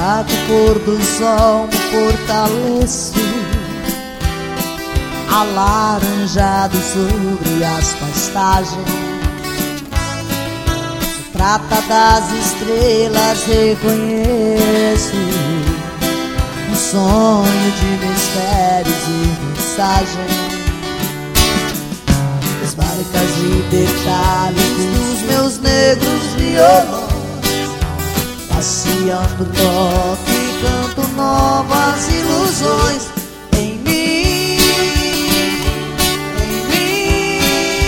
fraco pôr do sol me fortalece, alaranjado sobre as pastagens. Se trata das estrelas, reconheço um sonho de mistérios e mensagens. As marcas e detalhes dos meus negros violões, passeando toque e canto novas ilusões em mim, em mim.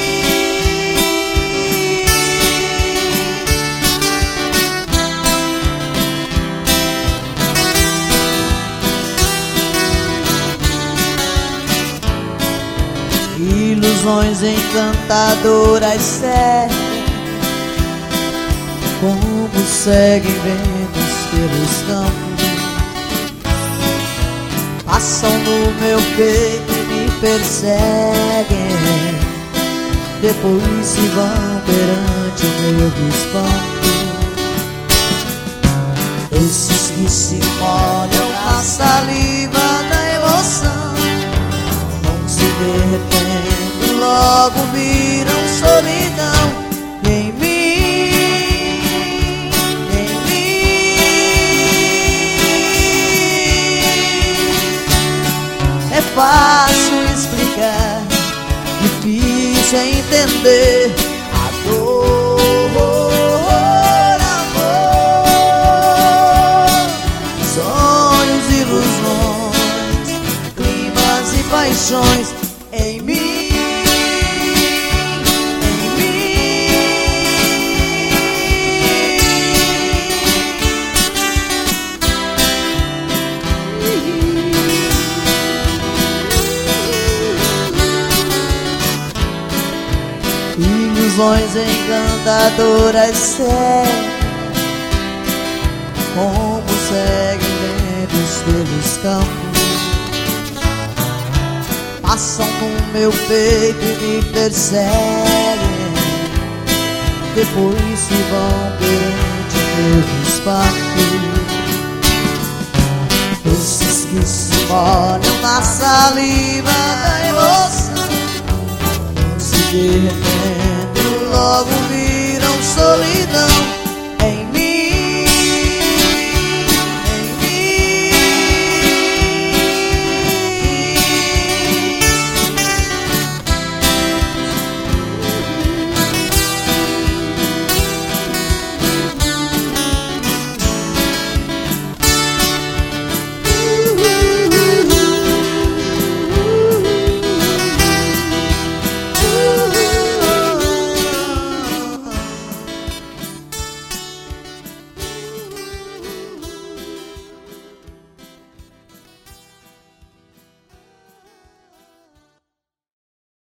Ilusões encantadoras seguem, como seguem ventos pelos campos, passam no meu peito e me perseguem, depois se vão perante o meu espanto. Esses que se molham na saliva da emoção vão se derretendo, logo viram solidão em mim. É fácil explicar, difícil é entender a dor, amor, sonhos, ilusões, climas e paixões em mim. Ilusões encantadoras seguem, como seguem ventos pelos campos, passam no meu peito e me perseguem, depois se vão perante o meu espanto. Esses que se molham na saliva da emoção se derretendo, logo